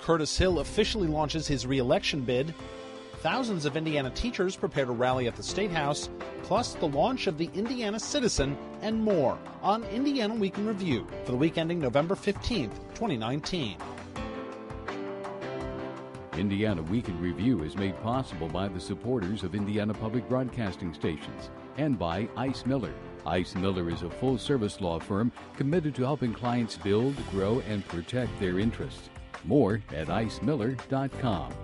Curtis Hill officially launches his re-election bid. Thousands of Indiana teachers prepare to rally at the State House, plus the launch of the Indiana Citizen and more on Indiana Week in Review for the week ending November 15th, 2019. Indiana Week in Review is made possible by the supporters of Indiana Public Broadcasting Stations and by Ice Miller. Ice Miller is a full-service law firm committed to helping clients build, grow, and protect their interests. More at icemiller.com.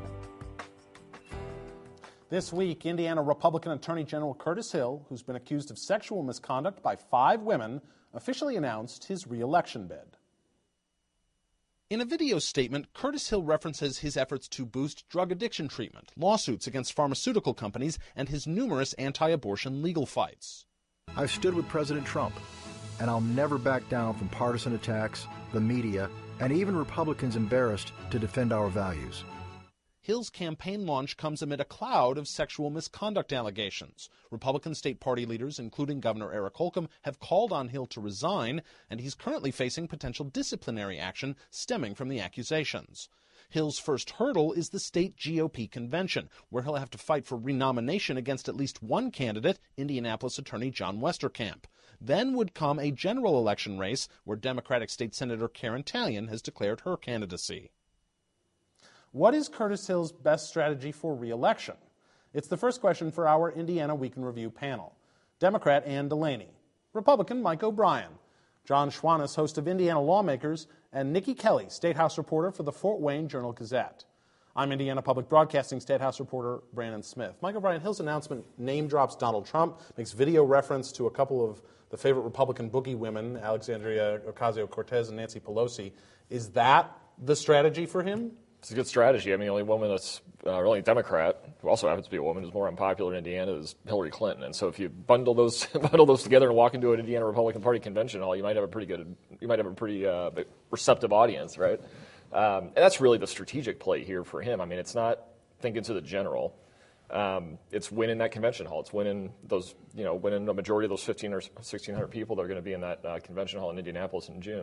This week, Indiana Republican Attorney General Curtis Hill, who's been accused of sexual misconduct by 5 women, officially announced his re-election bid. In a video statement, Curtis Hill references his efforts to boost drug addiction treatment, lawsuits against pharmaceutical companies, and his numerous anti-abortion legal fights. I've stood with President Trump, and I'll never back down from partisan attacks, the media, and even Republicans embarrassed to defend our values. Hill's campaign launch comes amid a cloud of sexual misconduct allegations. Republican state party leaders, including Governor Eric Holcomb, have called on Hill to resign, and he's currently facing potential disciplinary action stemming from the accusations. Hill's first hurdle is the state GOP convention, where he'll have to fight for renomination against at least one candidate, Indianapolis Attorney John Westerkamp. Then would come a general election race, where Democratic State Senator Karen Tallian has declared her candidacy. What is Curtis Hill's best strategy for re-election? It's the first question for our Indiana Week in Review panel. Democrat Ann Delaney, Republican Mike O'Brien, John Schwannis, host of Indiana Lawmakers, and Nikki Kelly, State House reporter for the Fort Wayne Journal-Gazette. I'm Indiana Public Broadcasting State House reporter Brandon Smith. Mike O'Brien, Hill's announcement name drops Donald Trump, makes video reference to a couple of the favorite Republican boogie women, Alexandria Ocasio-Cortez and Nancy Pelosi. Is that the strategy for him? It's a good strategy. I mean, the only woman that's only Democrat, who also happens to be a woman, who's more unpopular in Indiana is Hillary Clinton. And so if you bundle those together and walk into an Indiana Republican Party convention hall, you might have a pretty receptive audience, right? And that's really the strategic play here for him. I mean, it's not thinking to the general. It's winning that convention hall. It's winning a majority of those 1,500 or 1,600 people that are going to be in that convention hall in Indianapolis in June.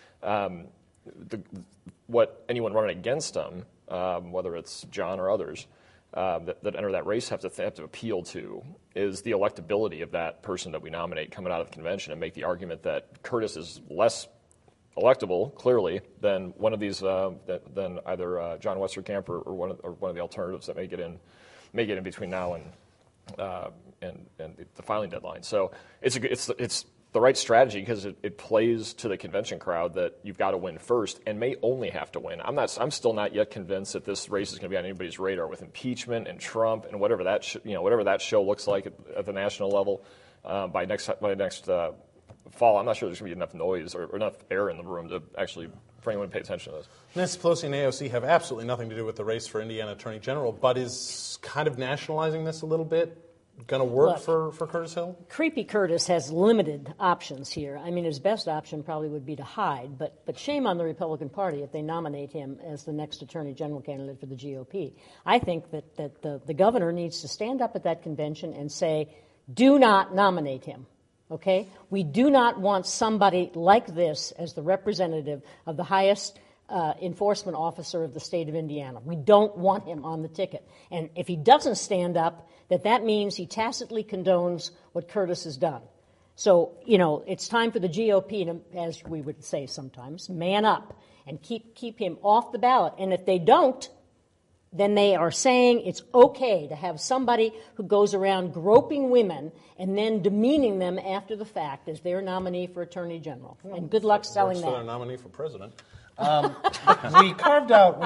What anyone running against them, whether it's John or others that enter that race, have to appeal to is the electability of that person that we nominate coming out of the convention, and make the argument that Curtis is less electable, clearly, than one of these, than either John Westerkamp or one of the alternatives that may get in between now and the filing deadline. So it's the right strategy because it plays to the convention crowd that you've got to win first and may only have to win. I'm still not yet convinced that this race is going to be on anybody's radar with impeachment and Trump and whatever that show looks like at the national level by next fall. I'm not sure there's going to be enough noise or enough air in the room to actually for anyone to pay attention to this. Nancy Pelosi and AOC have absolutely nothing to do with the race for Indiana Attorney General, but is kind of nationalizing this a little bit going to work for Curtis Hill? Creepy Curtis has limited options here. I mean, his best option probably would be to hide, but shame on the Republican Party if they nominate him as the next Attorney General candidate for the GOP. I think that the governor needs to stand up at that convention and say, do not nominate him, okay? We do not want somebody like this as the representative of the highest enforcement officer of the state of Indiana. We don't want him on the ticket. And if he doesn't stand up, that means he tacitly condones what Curtis has done. So, it's time for the GOP to, as we would say sometimes, man up and keep him off the ballot. And if they don't, then they are saying it's okay to have somebody who goes around groping women and then demeaning them after the fact as their nominee for Attorney General. And good luck selling that. Their nominee for president. We carved out.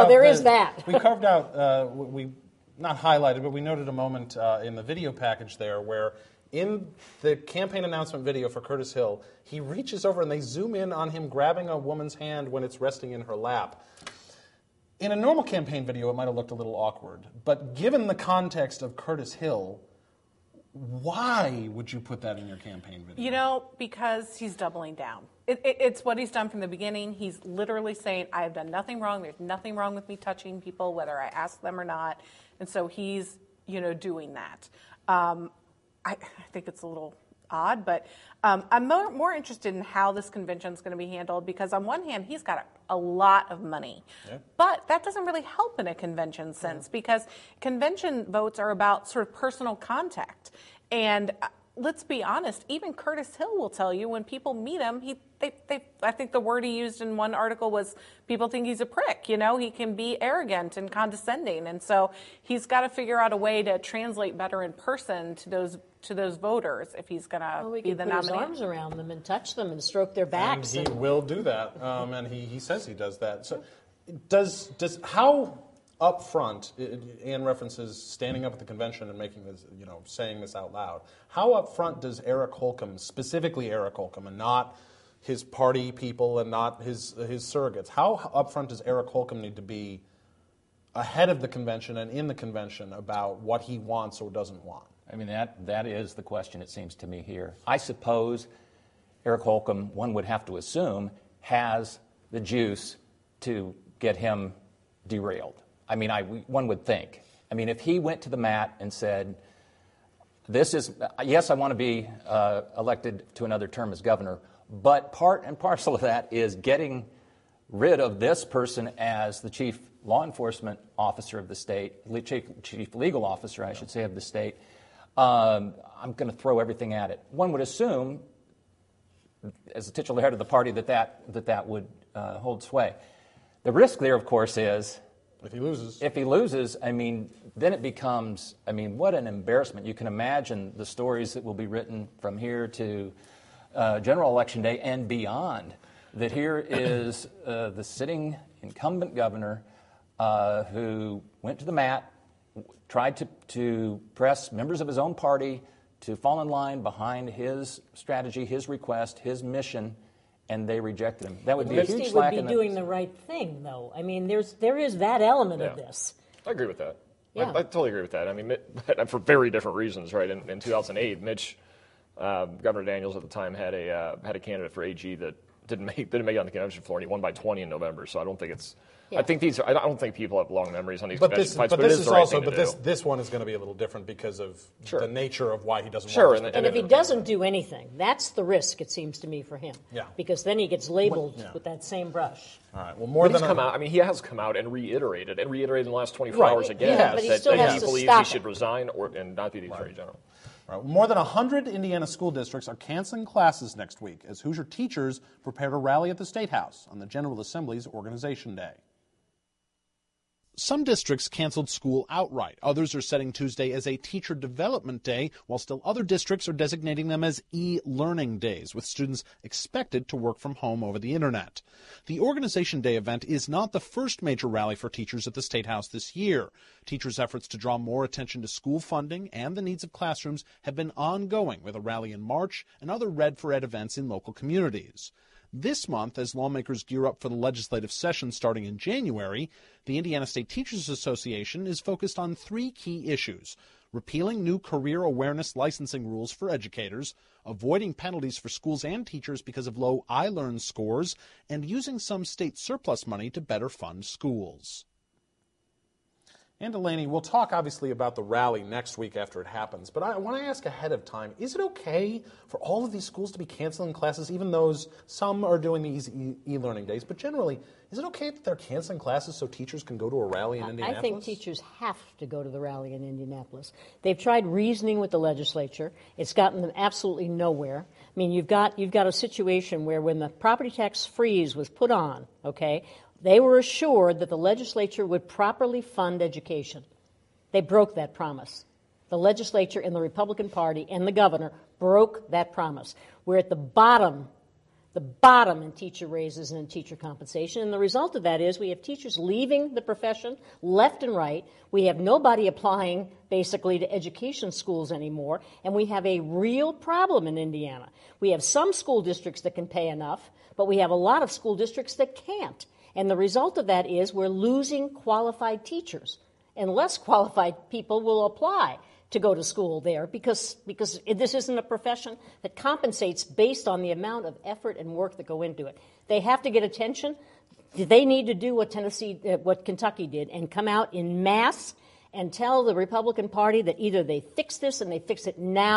We not highlighted, but we noted a moment in the video package there where in the campaign announcement video for Curtis Hill, he reaches over and they zoom in on him grabbing a woman's hand when it's resting in her lap. In a normal campaign video, it might have looked a little awkward, but given the context of Curtis Hill, why would you put that in your campaign video? Because he's doubling down. It's what he's done from the beginning. He's literally saying, I have done nothing wrong. There's nothing wrong with me touching people, whether I ask them or not. And so he's, doing that. I think it's a little odd. But I'm more interested in how this convention is going to be handled, because on one hand, he's got a lot of money. Yeah. But that doesn't really help in a convention sense, because convention votes are about sort of personal contact. And let's be honest, even Curtis Hill will tell you when people meet him, I think the word he used in one article was people think he's a prick. You know, he can be arrogant and condescending. And so he's got to figure out a way to translate better in person to those voters if he's going to be the nominee. Put his arms around them and touch them and stroke their backs. And he will do that. And he says he does that. So how up front, Ann references standing up at the convention and making this, saying this out loud. How up front does Eric Holcomb, specifically Eric Holcomb, and not his party people and not his surrogates, how up front does Eric Holcomb need to be ahead of the convention and in the convention about what he wants or doesn't want? I mean, that is the question, it seems to me, here. I suppose Eric Holcomb, one would have to assume, has the juice to get him derailed. I mean, one would think. I mean, if he went to the mat and said, yes, I want to be elected to another term as governor, but part and parcel of that is getting rid of this person as the chief law enforcement officer of the state, chief legal officer, I should say, of the state. I'm going to throw everything at it. One would assume, as the titular head of the party, that would hold sway. The risk there, of course, is If he loses, I mean, then it becomes, what an embarrassment. You can imagine the stories that will be written from here to general election day and beyond, that here is the sitting incumbent governor who went to the mat, tried to press members of his own party to fall in line behind his strategy, his request, his mission, and they rejected him. That would be a huge slack. He would be doing the right thing, though. I mean, there is that element of this. I agree with that. Yeah. I totally agree with that. I mean, for very different reasons, right? In 2008, Mitch, Governor Daniels at the time, had a candidate for AG that didn't make it on the convention floor, and he won by 20 in November. So I don't think it's. Yeah. I don't think people have long memories on these convention fights, but this is the right thing to do. This one is going to be a little different because of the nature of why he doesn't want this. And if he doesn't do anything, that's the risk, it seems to me, for him. Yeah. Because then he gets labeled with that same brush. All right. Well, he has come out and reiterated in the last 24 hours again but he still that has he believes stop he should resign and not be the Attorney General. Right. More than 100 Indiana school districts are canceling classes next week as Hoosier teachers prepare to rally at the State House on the General Assembly's Organization Day. Some districts canceled school outright. Others are setting Tuesday as a teacher development day, while still other districts are designating them as e-learning days, with students expected to work from home over the internet. The Organization Day event is not the first major rally for teachers at the State House this year. Teachers' efforts to draw more attention to school funding and the needs of classrooms have been ongoing, with a rally in March and other Red for Ed events in local communities. This month, as lawmakers gear up for the legislative session starting in January, the Indiana State Teachers Association is focused on three key issues: repealing new career awareness licensing rules for educators, avoiding penalties for schools and teachers because of low iLearn scores, and using some state surplus money to better fund schools. And Delaney, we'll talk obviously about the rally next week after it happens, but I want to ask ahead of time, is it okay for all of these schools to be canceling classes, even though some are doing these e-learning days, but generally, is it okay that they're canceling classes so teachers can go to a rally in Indianapolis? I think teachers have to go to the rally in Indianapolis. They've tried reasoning with the legislature. It's gotten them absolutely nowhere. I mean, you've got a situation where when the property tax freeze was put on, okay, they were assured that the legislature would properly fund education. They broke that promise. The legislature and the Republican Party and the governor broke that promise. We're at the bottom in teacher raises and in teacher compensation. And the result of that is we have teachers leaving the profession left and right. We have nobody applying basically to education schools anymore. And we have a real problem in Indiana. We have some school districts that can pay enough, but we have a lot of school districts that can't. And the result of that is we're losing qualified teachers, and less qualified people will apply to go to school there because this isn't a profession that compensates based on the amount of effort and work that go into it. They have to get attention. They need to do what Kentucky did, and come out in mass and tell the Republican Party that either they fix this and they fix it now,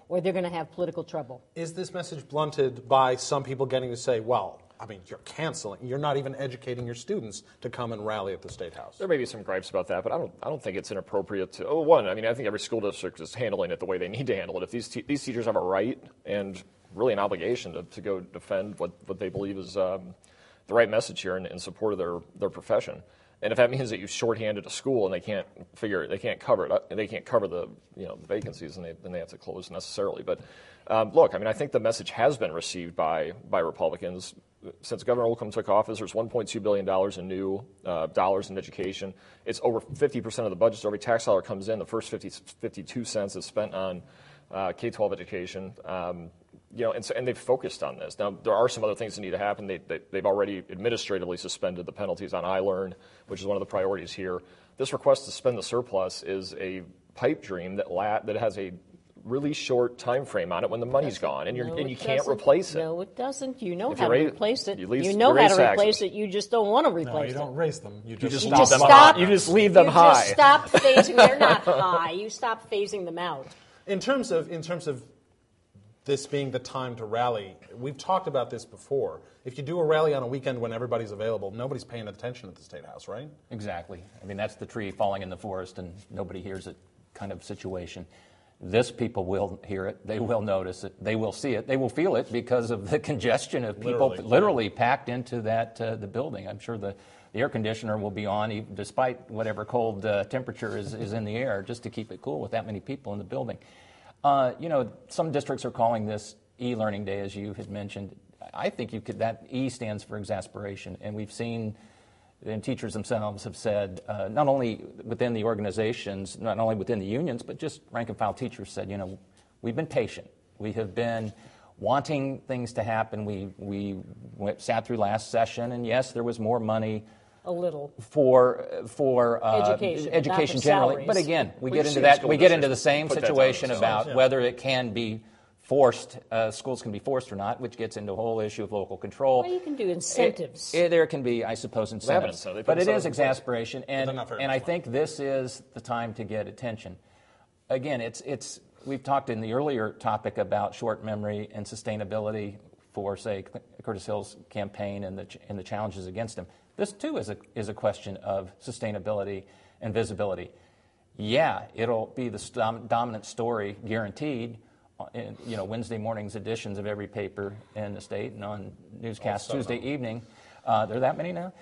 or they're going to have political trouble. Is this message blunted by some people getting to say, well, I mean, you're canceling. You're not even educating your students to come and rally at the State House. There may be some gripes about that, but I don't think it's inappropriate to. Oh, one, I mean, I think every school district is handling it the way they need to handle it. If these teachers have a right and really an obligation to go defend what they believe is the right message here in support of their profession, and if that means that you shorthanded a school and they can't cover it, and they can't cover the the vacancies, and then they have to close necessarily. But look, I mean, I think the message has been received by Republicans. Since Governor Holcomb took office, there's $1.2 billion in new dollars in education. It's over 50% of the budget. So every tax dollar comes in, the first 52 cents is spent on K-12 education. And they've focused on this. Now, there are some other things that need to happen. They've already administratively suspended the penalties on iLearn, which is one of the priorities here. This request to spend the surplus is a pipe dream that has a really short time frame on it when the money's gone, and you can't replace it. No, it doesn't. You know how to replace it. You know how to replace it. You just don't want to replace it. No, you don't raise them. You just leave them high. You just stop phasing. They're not high. You stop phasing them out. In terms of this being the time to rally, we've talked about this before. If you do a rally on a weekend when everybody's available, nobody's paying attention at the State House, right? Exactly. I mean, that's the tree falling in the forest and nobody hears it kind of situation. This people will hear it. They will notice it. They will see it. They will feel it because of the congestion of people literally packed into that the building. I'm sure the air conditioner will be on, even despite whatever cold temperature is in the air, just to keep it cool with that many people in the building. Some districts are calling this e-learning day, as you had mentioned. I think that E stands for exasperation, and we've seen. And teachers themselves have said, not only within the organizations, not only within the unions, but just rank and file teachers said, we've been patient. We have been wanting things to happen. We sat through last session, and yes, there was more money. A little for education generally. But again, we get into the same situation about whether it can be forced, schools can be forced or not, which gets into a whole issue of local control. Well, you can do incentives. There can be, I suppose, incentives. But it is exasperation, and I think this is the time to get attention. Again, we've talked in the earlier topic about short memory and sustainability for, say, Curtis Hill's campaign and the challenges against him. This, too, is a question of sustainability and visibility. Yeah, it'll be the dominant story, guaranteed, in Wednesday morning's editions of every paper in the state and on newscasts Tuesday evening. There are that many now.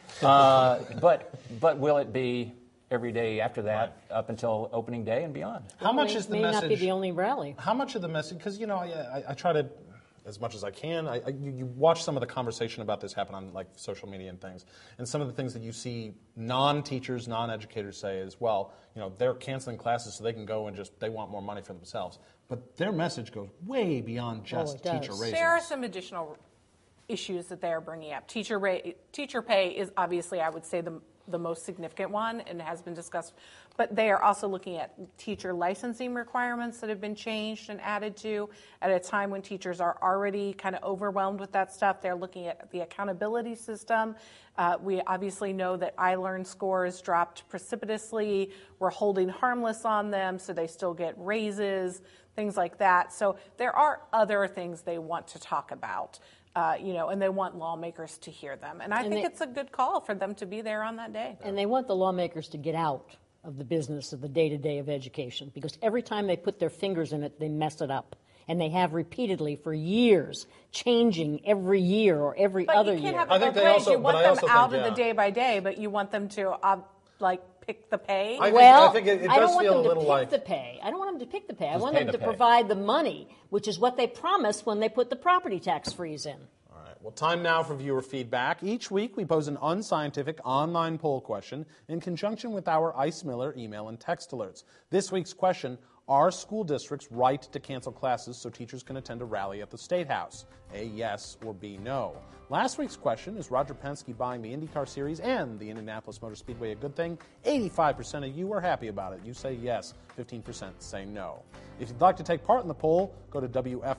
But will it be every day after that up until opening day and beyond? How much is the message? May not be the only rally. How much of the message? Because I try to, as much as I can. You watch some of the conversation about this happen on like social media and things, and some of the things that you see non-teachers, non-educators say is, well, they're canceling classes so they can go and they want more money for themselves. But their message goes way beyond just teacher raises. There are some additional issues that they are bringing up. Teacher pay is obviously, I would say, the most significant one and has been discussed. But they are also looking at teacher licensing requirements that have been changed and added to at a time when teachers are already kind of overwhelmed with that stuff. They're looking at the accountability system. We obviously know that iLearn scores dropped precipitously. We're holding harmless on them, so they still get raises, things like that. So there are other things they want to talk about. And they want lawmakers to hear them. And I think it's a good call for them to be there on that day. And they want the lawmakers to get out of the business of the day-to-day of education, because every time they put their fingers in it, they mess it up. And they have repiatedly for years, changing every year or every other year. But you can't have it both ways. You want them out of the day-by-day, but you want them to, pick the pay? I think it does feel a little like... I don't want them to pick the pay. I want them to provide the money, which is what they promised when they put the property tax freeze in. All right. Well, time now for viewer feedback. Each week we pose an unscientific online poll question in conjunction with our Ice Miller email and text alerts. This week's question: are school districts right to cancel classes so teachers can attend a rally at the State House? A, yes, or B, no. Last week's question: is Roger Penske buying the IndyCar Series and the Indianapolis Motor Speedway a good thing? 85% of you are happy about it. You say yes. 15% say no. If you'd like to take part in the poll, go to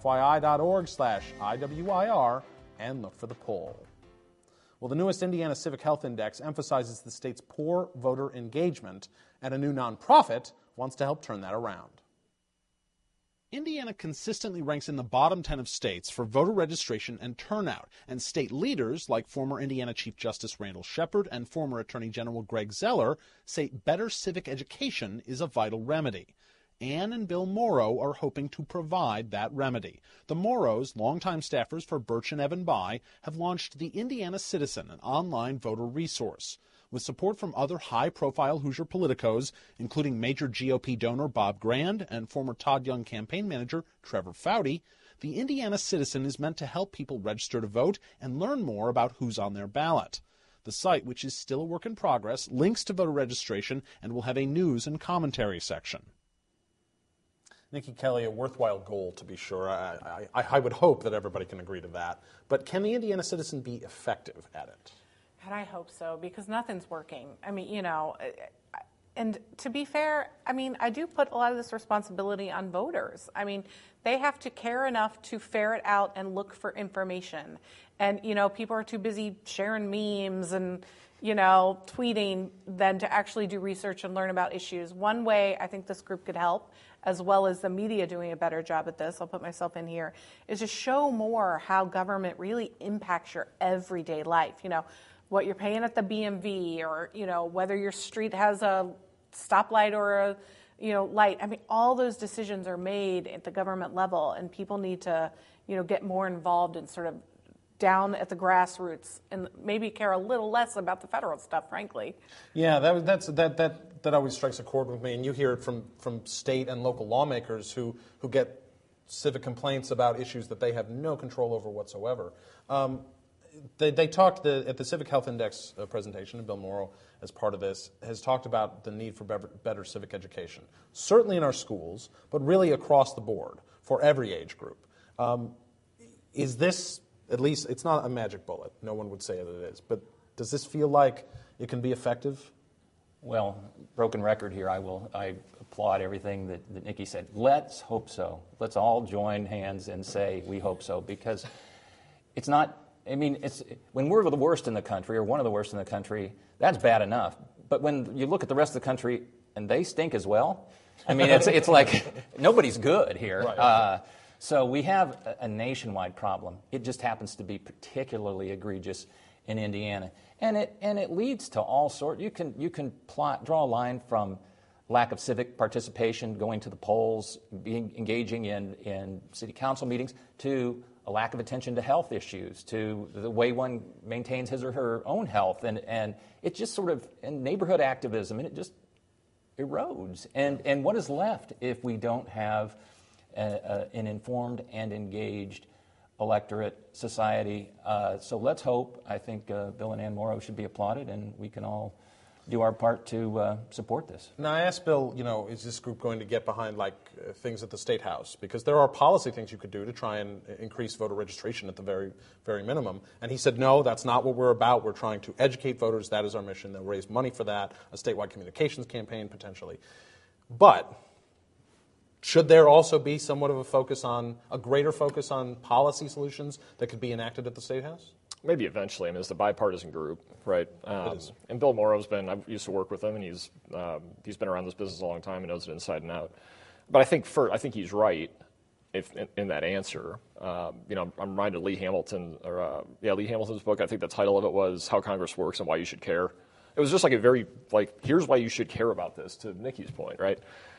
WFYI.org/IWIR and look for the poll. Well, the newest Indiana Civic Health Index emphasizes the state's poor voter engagement, and a new nonprofit wants to help turn that around. Indiana consistently ranks in the bottom 10 of states for voter registration and turnout, and state leaders like former Indiana Chief Justice Randall Shepard and former Attorney General Greg Zeller say better civic education is a vital remedy. Ann and Bill Morrow are hoping to provide that remedy. The Morrows, longtime staffers for Birch and Evan Bayh, have launched the Indiana Citizen, an online voter resource. With support from other high-profile Hoosier politicos, including major GOP donor Bob Grand and former Todd Young campaign manager Trevor Foudy, the Indiana Citizen is meant to help people register to vote and learn more about who's on their ballot. The site, which is still a work in progress, links to voter registration and will have a news and commentary section. Nikki Kelly, a worthwhile goal, to be sure. I would hope that everybody can agree to that. But can the Indiana Citizen be effective at it? And I hope so, because nothing's working. I mean, you know, and to be fair, I mean, I do put a lot of this responsibility on voters. I mean, they have to care enough to ferret out and look for information. And, you know, people are too busy sharing memes and, you know, tweeting than to actually do research and learn about issues. One way I think this group could help, as well as the media doing a better job at this, I'll put myself in here, is to show more how government really impacts your everyday life. You know, what you're paying at the BMV, or, you know, whether your street has a stoplight or a, you know, light. I mean, all those decisions are made at the government level, and people need to, you know, get more involved and sort of down at the grassroots and maybe care a little less about the federal stuff, frankly. Yeah, that always strikes a chord with me, and you hear it from state and local lawmakers who get civic complaints about issues that they have no control over whatsoever. They talked at the Civic Health Index presentation, and Bill Morrow, as part of this, has talked about the need for better civic education, certainly in our schools, but really across the board for every age group. Is this, at least, it's not a magic bullet. No one would say that it is. But does this feel like it can be effective? Well, broken record here. I applaud everything that Nikki said. Let's hope so. Let's all join hands and say we hope so, because it's not. I mean, when we're the worst in the country, or one of the worst in the country, that's bad enough. But when you look at the rest of the country and they stink as well, I mean, it's like nobody's good here. Right. So we have a nationwide problem. It just happens to be particularly egregious in Indiana, and it leads to all sorts. You can draw a line from lack of civic participation, going to the polls, engaging in city council meetings, to a lack of attention to health issues, to the way one maintains his or her own health, and it just sort of, and neighborhood activism, and it just erodes. And what is left if we don't have an informed and engaged electorate society? So let's hope. I think Bill and Ann Morrow should be applauded, and we can all do our part to support this. Now, I asked Bill, you know, is this group going to get behind things at the State House? Because there are policy things you could do to try and increase voter registration at the very, very minimum. And he said, no, that's not what we're about. We're trying to educate voters. That is our mission. They'll raise money for that, a statewide communications campaign potentially. But should there also be somewhat of a greater focus on policy solutions that could be enacted at the State House? Maybe eventually. I mean, it's a bipartisan group, right? And Bill Morrow's I used to work with him, and he's been around this business a long time and knows it inside and out. But I think he's right in that answer. You know, I'm reminded of Lee Hamilton's book. I think the title of it was "How Congress Works and Why You Should Care." It was just like a very here's why you should care about this. To Nikki's point, right?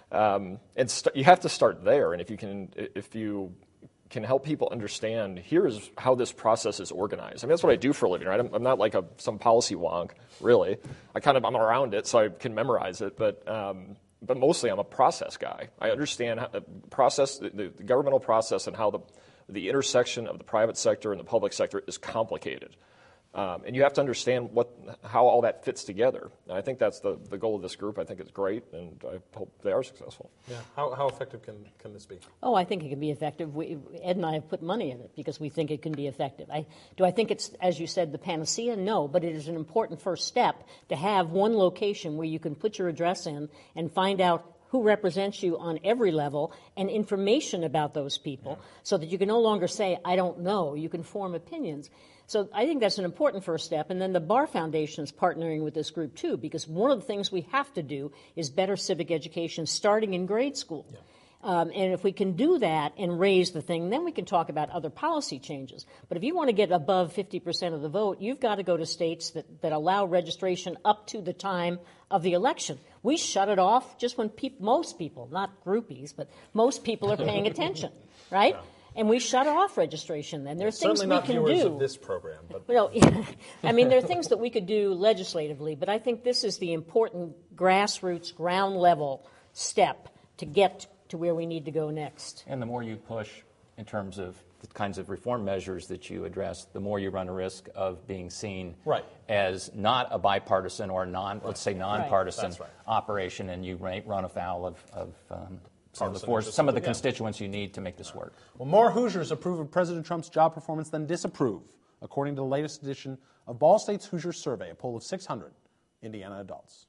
You have to start there, and if you can help people understand, here's how this process is organized. I mean, that's what I do for a living, right? I'm not like some policy wonk, really. I'm around it, so I can memorize it, but mostly I'm a process guy. I understand how the governmental process, and how the intersection of the private sector and the public sector is complicated. And you have to understand how all that fits together. And I think that's the goal of this group. I think it's great, and I hope they are successful. Yeah. How effective can this be? Oh, I think it can be effective. Ed and I have put money in it because we think it can be effective. Do I think it's, as you said, the panacea? No, but it is an important first step to have one location where you can put your address in and find out who represents you on every level and information about those people, so that you can no longer say, I don't know. You can form opinions. So I think that's an important first step. And then the Barr Foundation is partnering with this group, too, because one of the things we have to do is better civic education starting in grade school. And if we can do that and raise the thing, then we can talk about other policy changes. But if you want to get above 50% of the vote, you've got to go to states that allow registration up to the time of the election. We shut it off just when most people, not groupies, but most people are paying attention, right? Yeah. And we shut off registration then. There are things we can do. Certainly not viewers of this program. But. Well, I mean, there are things that we could do legislatively, but I think this is the important grassroots, ground level step to get to where we need to go next. And the more you push in terms of the kinds of reform measures that you address, the more you run a risk of being seen as not a bipartisan or let's say nonpartisan operation, and you run afoul of some of the constituents you need to make this work. Well, more Hoosiers approve of President Trump's job performance than disapprove, according to the latest edition of Ball State's Hoosiers Survey, a poll of 600 Indiana adults.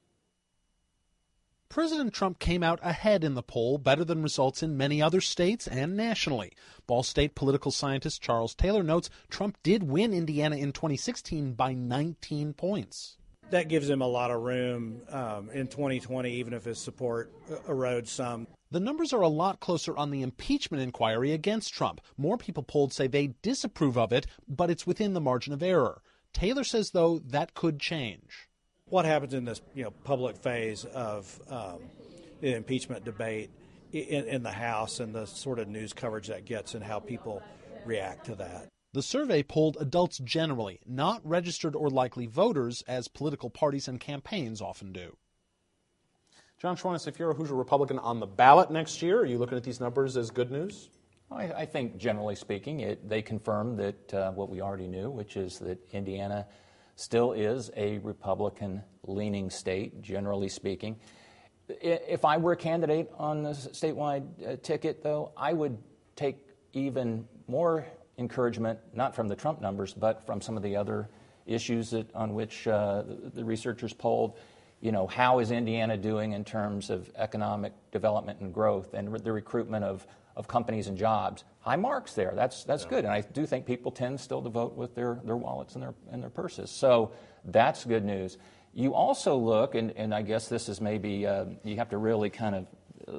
President Trump came out ahead in the poll, better than results in many other states and nationally. Ball State political scientist Charles Taylor notes Trump did win Indiana in 2016 by 19 points. That gives him a lot of room in 2020, even if his support erodes some. The numbers are a lot closer on the impeachment inquiry against Trump. More people polled say they disapprove of it, but it's within the margin of error. Taylor says, though, that could change. What happens in this public phase of the impeachment debate in the House and the sort of news coverage that gets and how people react to that? The survey polled adults generally, not registered or likely voters, as political parties and campaigns often do. John Schwanitz, if you're a Hoosier Republican on the ballot next year, are you looking at these numbers as good news? I think, generally speaking, they confirm that what we already knew, which is that Indiana still is a Republican-leaning state, generally speaking. If I were a candidate on the statewide ticket, though, I would take even more encouragement, not from the Trump numbers, but from some of the other issues on which the researchers polled. How is Indiana doing in terms of economic development and growth and the recruitment of companies and jobs? High marks there. That's good. And I do think people tend still to vote with their wallets and their purses. So that's good news. You also look, and I guess this is maybe you have to really kind of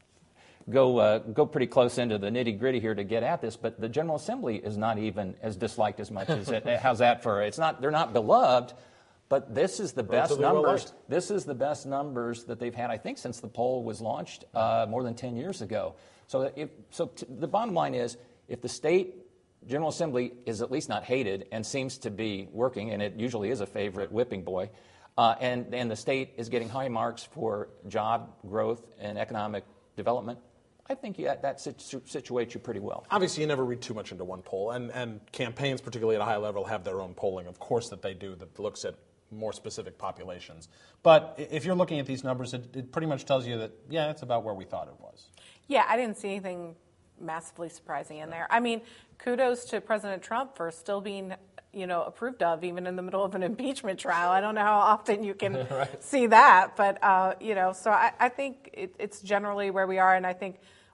go pretty close into the nitty-gritty here to get at this, but the General Assembly is not even as disliked as much as it. How's that for? They're not beloved. But this is the best numbers. This is the best numbers that they've had, I think, since the poll was launched more than 10 years ago. So, the bottom line is, if the state General Assembly is at least not hated and seems to be working, and it usually is a favorite whipping boy, and the state is getting high marks for job growth and economic development, I think that situates you pretty well. Obviously, you never read too much into one poll, and campaigns, particularly at a high level, have their own polling. Of course that they do, that looks at more specific populations. But if you're looking at these numbers, it pretty much tells you that, yeah, it's about where we thought it was. Yeah, I didn't see anything massively surprising in there. I mean, kudos to President Trump for still being, approved of, even in the middle of an impeachment trial. I don't know how often you can see that, but, so I think it's generally where we are, and I think,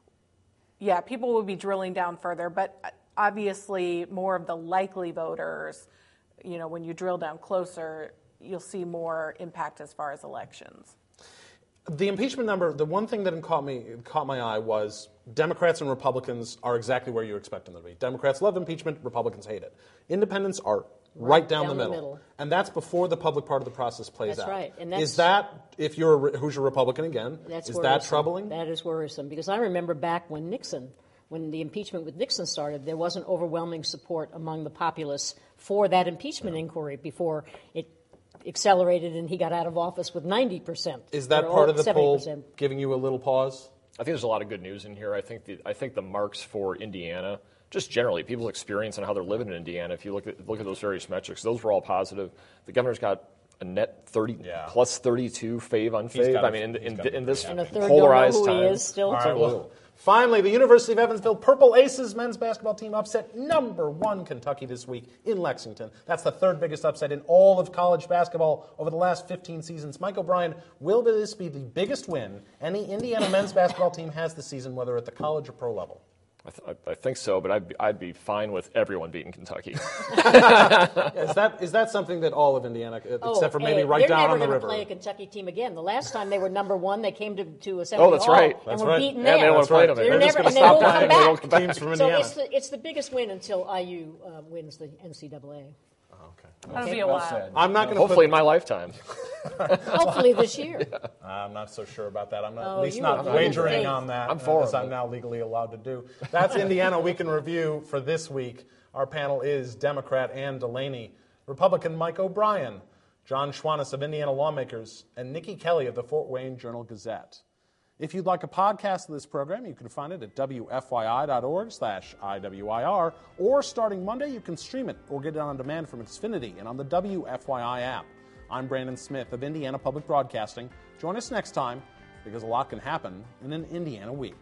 yeah, people will be drilling down further, but obviously more of the likely voters, when you drill down closer, you'll see more impact as far as elections. The impeachment number, the one thing that caught my eye was Democrats and Republicans are exactly where you expect them to be. Democrats love impeachment, Republicans hate it. Independents are right down the middle. And that's before the public part of the process plays out. That's right. And is that, if you're a Hoosier Republican again, is that troubling? That is worrisome, because I remember back when the impeachment with Nixon started, there wasn't overwhelming support among the populace for that impeachment inquiry before it accelerated and he got out of office with 90%. Is that part of the 70%. Poll giving you a little pause? I think there's a lot of good news in here. I think the marks for Indiana, just generally, people's experience and how they're living in Indiana, if you look at those various metrics, those were all positive. The governor's got a net 30 plus 32 fave unfave. I mean, in this polarized time. He is still. All right, well, finally, the University of Evansville Purple Aces men's basketball team upset #1 Kentucky this week in Lexington. That's the third biggest upset in all of college basketball over the last 15 seasons. Mike O'Brien, will this be the biggest win any Indiana men's basketball team has this season, whether at the college or pro level? I think so, but I'd be fine with everyone beating Kentucky. Is that something that all of Indiana, except for maybe right down on the river? They're never going to play a Kentucky team again. The last time they were number one, they came to Assembly Oh, that's Hall right. and were beaten there. Yeah, they don't want to play them. They're just going to stop playing teams from Indiana. So it's the biggest win until IU wins the NCAA. That'll be a while. I'm not going to Hopefully in my lifetime. Hopefully this year. I'm not so sure about that. I'm not, Oh, at least you not are wagering faith. on that, I'm for as it. I'm now legally allowed to do. That's Indiana Week in Review for this week. Our panel is Democrat Ann Delaney, Republican Mike O'Brien, John Schwannis of Indiana Lawmakers, and Nikki Kelly of the Fort Wayne Journal-Gazette. If you'd like a podcast of this program, you can find it at wfyi.org/IWIR, or starting Monday, you can stream it or get it on demand from Xfinity and on the WFYI app. I'm Brandon Smith of Indiana Public Broadcasting. Join us next time, because a lot can happen in an Indiana week.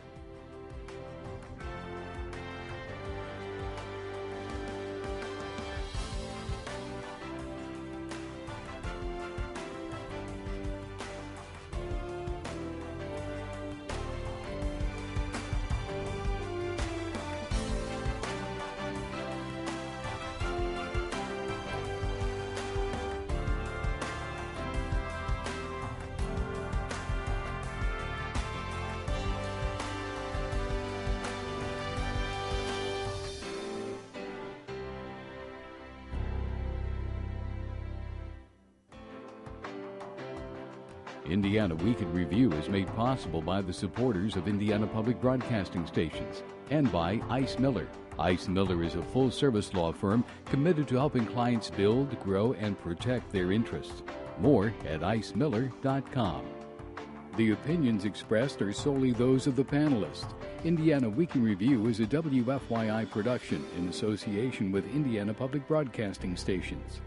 Indiana Week in Review is made possible by the supporters of Indiana Public Broadcasting Stations and by Ice Miller. Ice Miller is a full-service law firm committed to helping clients build, grow, and protect their interests. More at icemiller.com. The opinions expressed are solely those of the panelists. Indiana Week in Review is a WFYI production in association with Indiana Public Broadcasting Stations.